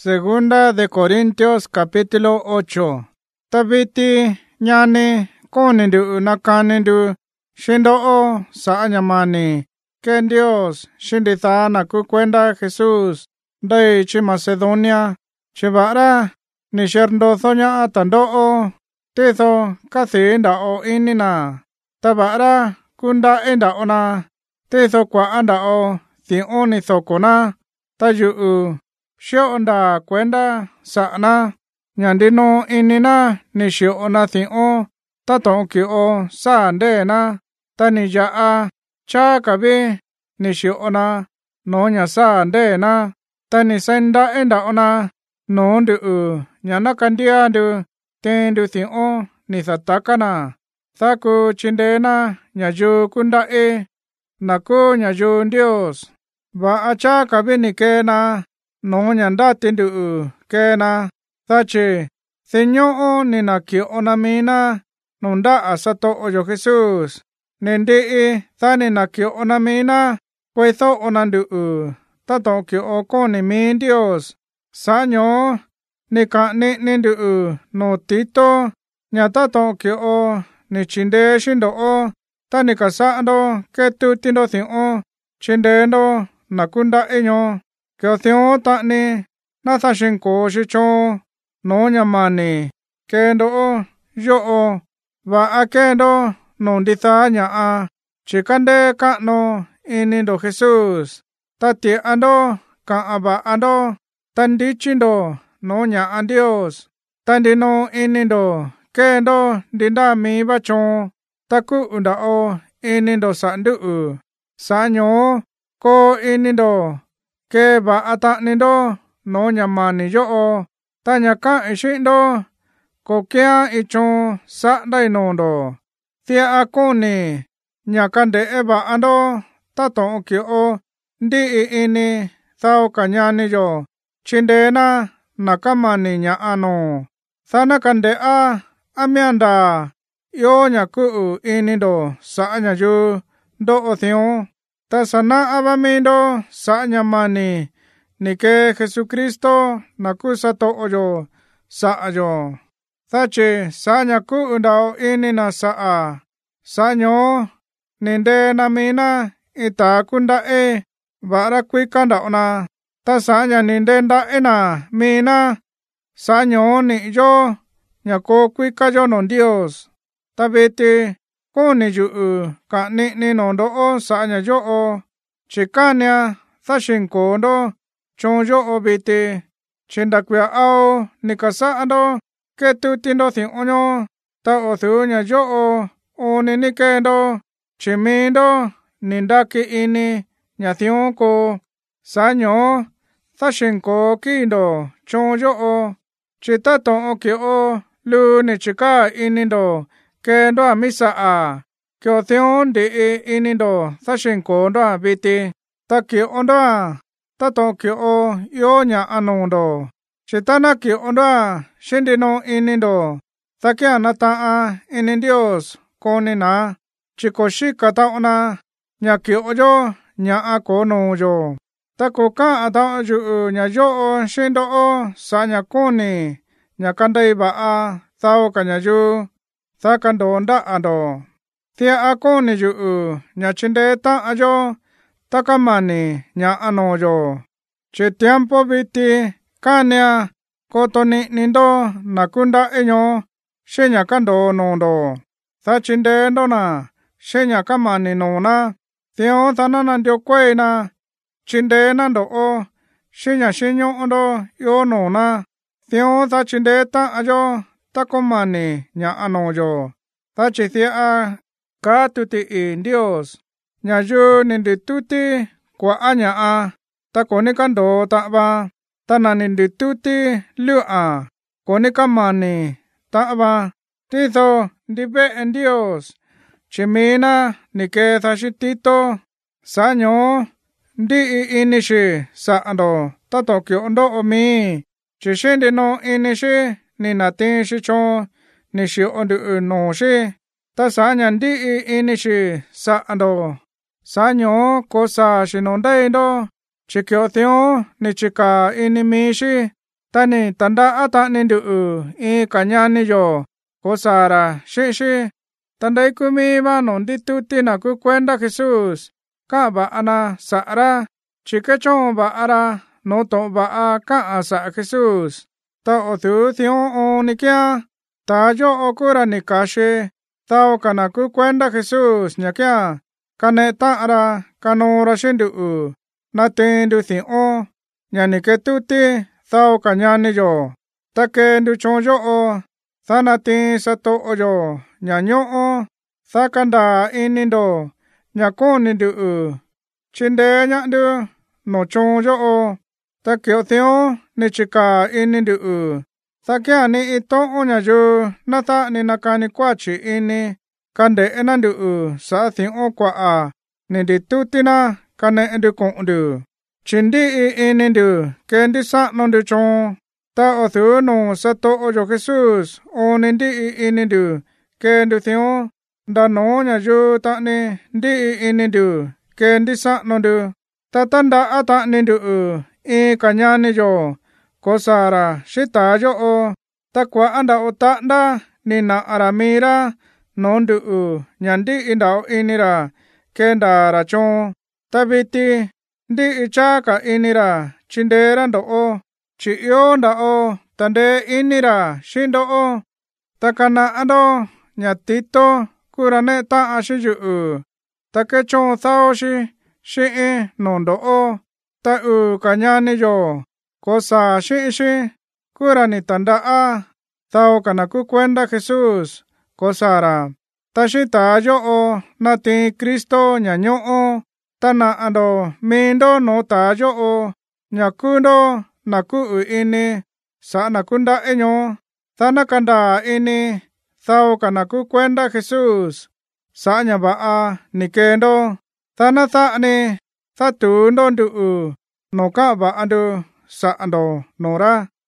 Segunda de Corintios capítulo 8. Tabiti nyane konindu nakanindu shindo o sa nyamani. Que Dios shinditha na kukwenda Jesus dai chi Macedonia chivara ni sherndo thonya atando o tetho kathi nda o inina tabara kunda enda ona tetho kwa anda o thi oni thokona tayu shio onda kwenda sana nyandino inina ni shio ona thi o taton ki o sa nde na tani ja cha kabe ni shio ona no nya sa nde na tani senda enda ona no ndu nyana kandia ndu tendu thi o ni satakana thaku chindena nyayu kunda naku nyayu Dios va acha kabe ni kena no nyanda tendu kena thache seño o ni nakio ona mina nonda asato oyo Jesus nende thane nakio ona mina puesto onandu tato kio o kone min Dios sanyo ni ka ne nendu no tito nyatato kio o ni chinde shindo o tani kasando ketu tindo thi o chindendo nakunda enyo kio thio ta ni na thashinko shicho no nyamani kendo o yo o va akendo no nditha nya chikande ka no inindo Jesus tati ando ka aba ando tandi chindo no nya Dios tandi no inindo kendo dinda mi bacho taku unda o inindo sandu sanyo ko inindo ke ba ata nindo no nyamani yo o tanya ka ishindo ko kya icho sa dai nondo thia akone nyakande eba ando tato ki o ndi ini thao kanyani yo chindena nakamani nya ano thana kande amyanda yo nyaku inindo sa nya yu do othio tasana abamindo sa nyamani nike Jesucristo nakusato oyo sa ayo thache sa nyaku undao inina sa nyo ninde namina ita kunda vara kwikanda ona ta sa nya ninde nda ena mina sa nyo ni yo nyako kwika yo non Dios tabete kone yu ka ni nondo o sa nya yo o chikanya thashinko ndo chon yo o bete chindakwia ao nikasa ando ketu tindo thi onyo ta o thu nya yo o ni nikendo chimindo nindaki ini nya thion ko sanyo thashinko kindo chon yo o chitato o ki o lu ni chika inindo kendo amisa kyo thion de inindo thashinko ndo bete taki ondo tato ki o yo nya anondo chitana ki ondo shindino inindo takia nata inin Dios kone na chikoshi kata ona nya ki oyo nya kono yo tako ka ata yu nya yo shindo o sa nya kone nya kandai ba thao kanya yu thakando nda ando thia akone yu nya chinde ta ayo takamani nya ano yo che tiempo biti kanya kotoni nindo nakunda enyo shenya kando nondo thachinde ndona shenya kamani nona thio thanana ndio kwena chinde nando o shenya shenyo ondo yo nona thio thachinde ta ayo takomani nya ano yo thachithia ka tuti Dios nya yu nindi tuti kwa anya takone kando ta ba tana nindi tuti lu kone kamani ta ba titho ndibe Dios chimina nike thashitito sanyo ndi inishi sa ando tato kyo ndo omi chishindi no inishi ni natin shicho ni shi ondu no shi ta sanya ndi inishi sa ando sanyo kosa shinondai ndo chikyo thio ni chika inimishi tani tanda ata nindu kanya ni yo kosara shi tandai kumi ba non dituti na ku kwenda Jesus ka ba ana sara chikechon ba ara no to ba a ka asa Jesus ta othu thion onikia ta yo okura ni kashe ta okana ku kwenda Jesus nyakia kaneta ara kanora shindu na tendu thion nyani ketuti ta okanya ni yo ta kendu chonjo thana tin sato oyo nyanyo thakanda inindo nyakonindu chinde nyandu no chonjo takyo theo ni chika inindu thakya ni ito onyayo natha ni nakani kwachi ini kande enandu sa thion kwa ni ditutina kane endu kondu chindi inindu kendi sa nondu chon ta othu no sato oyo Jesus onindi inindu kendu theo da no nyayo ta ni ndi inindu kendi sa nondu tatanda ata nindu kanya ni yo kosara shita yo takwa anda otanda ni na aramira nondu nyandi indao inira kenda rachon tabiti ndi ichaka inira chindera ndo chiyo ndao tande inira shindo takana ando nyatito kurane ta ashiyu takechon thaoshi shi nondo ta kanya ni yo kosa shi kurani tanda tao kana ku kwenda Jesus kosara tashita yo nati Kristo nyanyo tana ando mindo no ta yo nyakundo naku ini sa nakunda enyo thana kanda ini tao kana ku kwenda Jesus sa nyaba nikendo thana tha ni thatu ndondu no ka ba ando sa ando nora